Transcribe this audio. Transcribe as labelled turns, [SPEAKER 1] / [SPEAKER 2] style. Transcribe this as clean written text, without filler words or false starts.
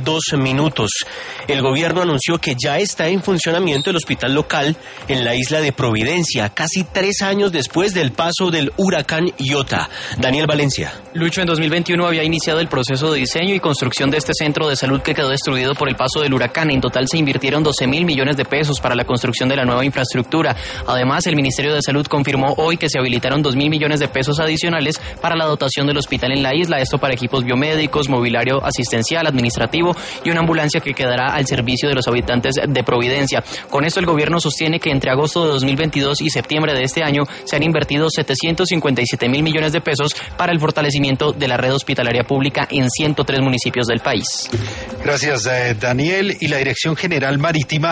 [SPEAKER 1] 2 minutos. El gobierno anunció que ya está en funcionamiento el hospital local en la isla de Providencia, casi 3 años después del paso del huracán Iota. Daniel Valencia.
[SPEAKER 2] Lucho, en 2021 había iniciado el proceso de diseño y construcción de este centro de salud que quedó destruido por el paso del huracán. En total se invirtieron 12.000 millones de pesos para la construcción de la nueva infraestructura. Además, el Ministerio de Salud confirmó hoy que se habilitaron 2.000 millones de pesos adicionales para la dotación del hospital en la isla, esto para equipos biomédicos, mobiliario asistencial, administrativo y una ambulancia que quedará al servicio de los habitantes de Providencia. Con esto el gobierno sostiene que entre agosto de 2022 y septiembre de este año se han invertido 757.000 millones de pesos para el fortalecimiento de la red hospitalaria pública en 103 municipios del país.
[SPEAKER 3] Gracias, Daniel. Y la Dirección General Marítima